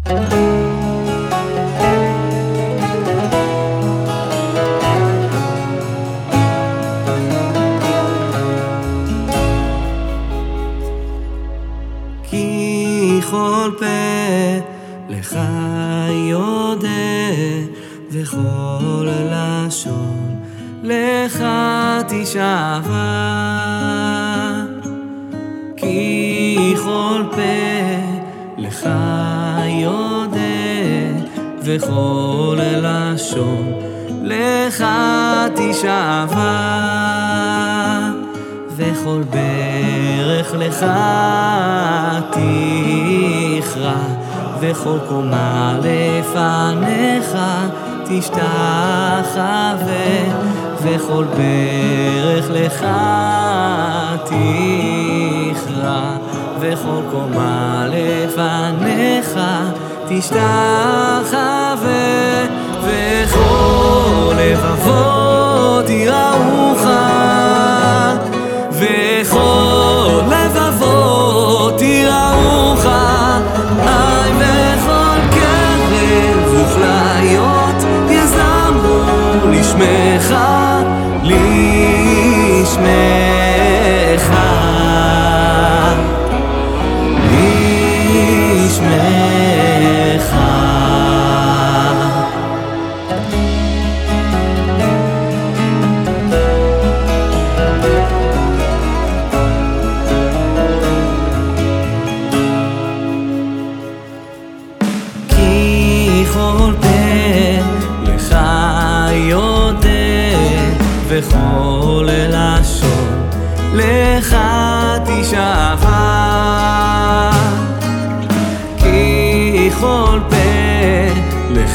כי כל פה לך יודע וכל לשון לך תשבע. כי כל פה לך יודע וכל לשון לך תשבע. וכל ברך לך תכרע, וכל קומה לפניך תשתחווה. וכל ברך לך תכרע, וכל קומה לפניך תשתחווה. וכל לבבות יראוך, וכל לבבות יראוך, אי וכל קרב וכליות יזמרו לשמך, לשמך, לשמך. כל פה לך יודע וכל לשון לך תשבע. כי כל פה לך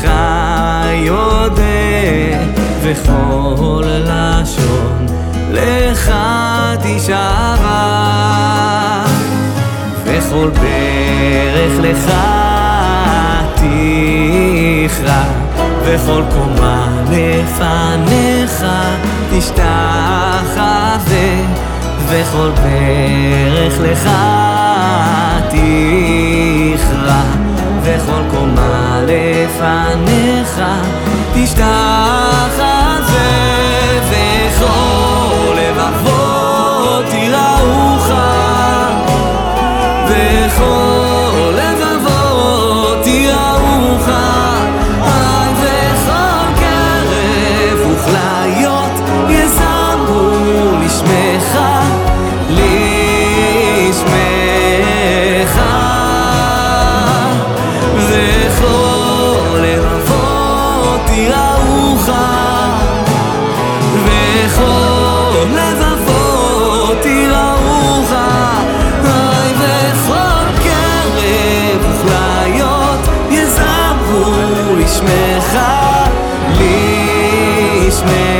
יודע וכל לשון לך תשבע. וכל ברך לך תכרע, וכל קומה לפניך תשתחווה. וכל ברך לך תכרע, וכל קומה לפניך תשתחווה. וכל לבבות יראוך, וכל לבבות יראוך, אי וכל קרב וכליות יזמרו לשמך, לשמך. וכל לבבות יראוך, וכל לבבות יראוך, אי וכל קרב וכליות יזמרו לשמך, לשמך.